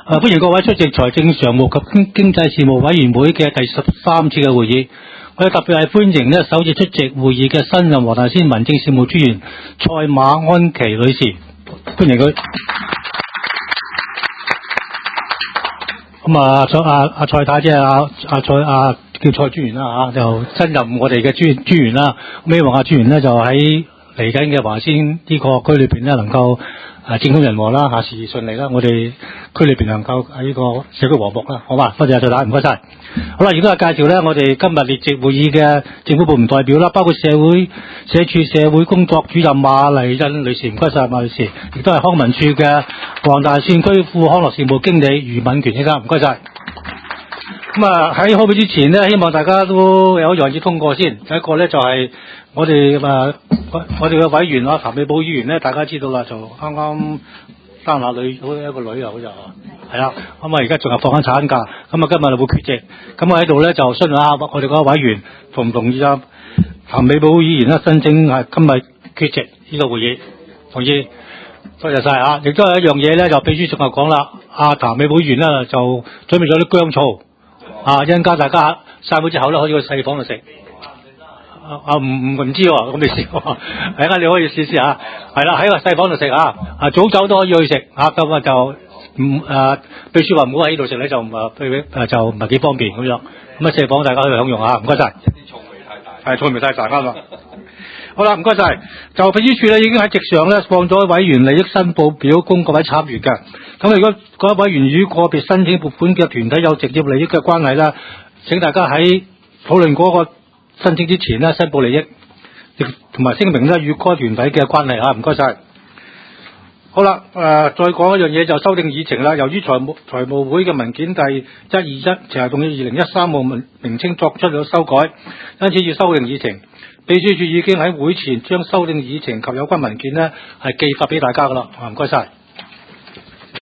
歡迎各位出席財政常務及經濟事務委員會嘅第13次嘅會議。我哋特別係歡迎呢首次出席會議嘅新任黃大仙民政事務專員蔡馬安琪女士，歡迎佢。咁蔡太即係叫蔡專員啦就新任我哋嘅專員啦。咁希望專員呢就喺嚟緊嘅黃大仙呢個區裏邊呢能夠政通人和啦，事事順利啦，我哋區裏邊能夠喺呢個社區和睦啦，好嘛？多謝蔡太，唔該晒。好啦，亦都係介紹呢我哋今日列席會議嘅政府部門代表啦，包括社署社會工作主任馬麗欣女士，唔該晒馬女士，亦都係康文署嘅黃大仙區副康樂事務經理余敏權先生，唔該晒。咁喺開會之前呢，希望大家都有一樣嘢通過先。第一個呢就係我哋嘅委員譚美寶議員呢，大家知道啦，就啱啱生下女，好一個女好似係啦。咁而家仲係放緊產假，咁今日會缺席。咁我喺度呢就詢問下我哋嗰個委員同唔同意譚美寶議員呢申請係今日缺席呢個會議，同意。多謝晒亦都係一樣嘢呢，就秘書仲係講啦，譚美寶議員呢就準備咗啲薑醋。一陣間大家散會之後咧，可以去細房度食。唔知喎，我未試過。係啊，你可以試試下。係啦，喺個細房度食早酒都可以去食咁就秘書話唔好喺呢度食咧，就唔係幾方便咁樣。咁細房大家可以享用唔該晒。啲醋味太大。係醋味太大啱啦。好啦，唔該晒。就秘書處咧已經喺席上咧放咗委員利益申報表供各位參與嘅。咁如果各位委員與個別申請撥款嘅團體有直接利益嘅關係啦，請大家喺討論嗰個申請之前呢申報利益，同埋聲明呢與該團體嘅關係唔該晒。好啦，再講一樣嘢就修訂議程啦。由於財務會嘅文件第121就係同意2013號名稱作出咗修改，因此要修訂議程。秘書處已經喺會前將修訂議程及有關文件呢係寄發俾大家噶啦，唔該晒。